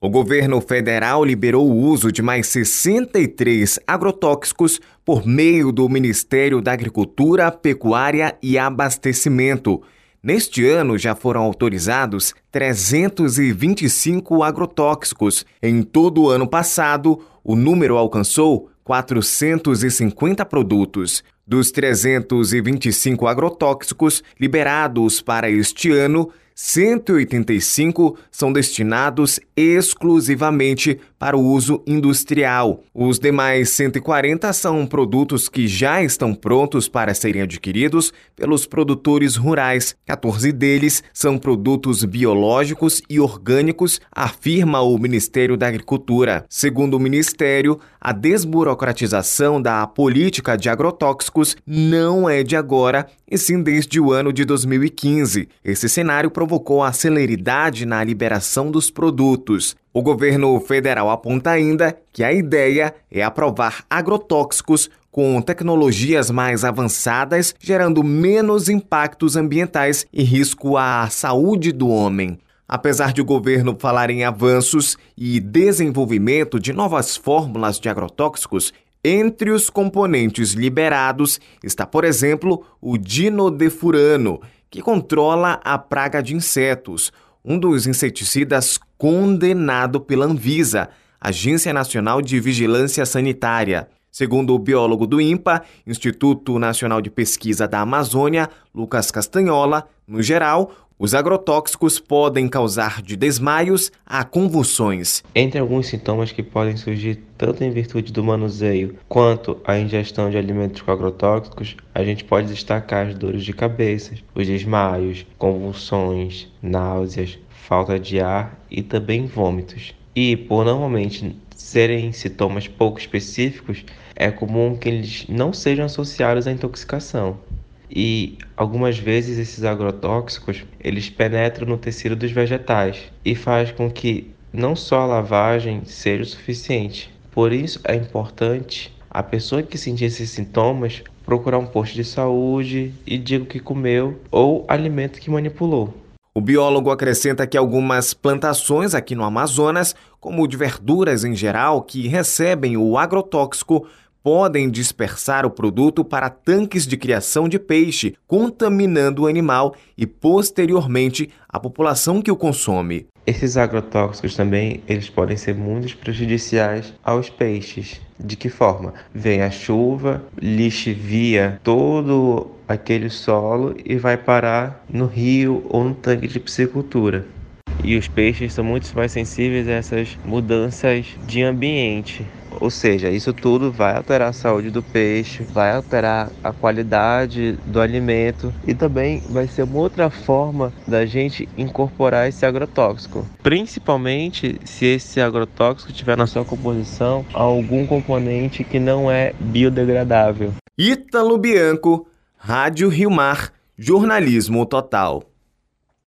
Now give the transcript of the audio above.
O governo federal liberou o uso de mais 63 agrotóxicos por meio do Ministério da Agricultura, Pecuária e Abastecimento. Neste ano, já foram autorizados 325 agrotóxicos. Em todo o ano passado, o número alcançou 450 produtos. Dos 325 agrotóxicos liberados para este ano, 185 são destinados exclusivamente para o uso industrial. Os demais 140 são produtos que já estão prontos para serem adquiridos pelos produtores rurais. 14 deles são produtos biológicos e orgânicos, afirma o Ministério da Agricultura. Segundo o Ministério, a desburocratização da política de agrotóxicos não é de agora, e sim desde o ano de 2015. Esse cenário provocou a celeridade na liberação dos produtos. O governo federal aponta ainda que a ideia é aprovar agrotóxicos com tecnologias mais avançadas, gerando menos impactos ambientais e risco à saúde do homem. Apesar de o governo falar em avanços e desenvolvimento de novas fórmulas de agrotóxicos, entre os componentes liberados está, por exemplo, o dinodefurano, que controla a praga de insetos, um dos inseticidas condenado pela Anvisa, Agência Nacional de Vigilância Sanitária. Segundo o biólogo do INPA, Instituto Nacional de Pesquisa da Amazônia, Lucas Castanhola, no geral, os agrotóxicos podem causar de desmaios a convulsões. Entre alguns sintomas que podem surgir tanto em virtude do manuseio quanto a ingestão de alimentos com agrotóxicos, a gente pode destacar as dores de cabeça, os desmaios, convulsões, náuseas, falta de ar e também vômitos. E, por normalmente serem sintomas pouco específicos, é comum que eles não sejam associados à intoxicação. E algumas vezes esses agrotóxicos eles penetram no tecido dos vegetais e faz com que não só a lavagem seja o suficiente. Por isso é importante a pessoa que sentir esses sintomas procurar um posto de saúde e diga o que comeu ou alimento que manipulou. O biólogo acrescenta que algumas plantações aqui no Amazonas, como de verduras em geral, que recebem o agrotóxico, podem dispersar o produto para tanques de criação de peixe, contaminando o animal e, posteriormente, a população que o consome. Esses agrotóxicos também eles podem ser muito prejudiciais aos peixes. De que forma? Vem a chuva, lixivia todo aquele solo e vai parar no rio ou no tanque de piscicultura. E os peixes são muito mais sensíveis a essas mudanças de ambiente. Ou seja, isso tudo vai alterar a saúde do peixe, vai alterar a qualidade do alimento e também vai ser uma outra forma da gente incorporar esse agrotóxico. Principalmente se esse agrotóxico tiver na sua composição algum componente que não é biodegradável. Ítalo Bianco, Rádio Rio Mar, Jornalismo Total.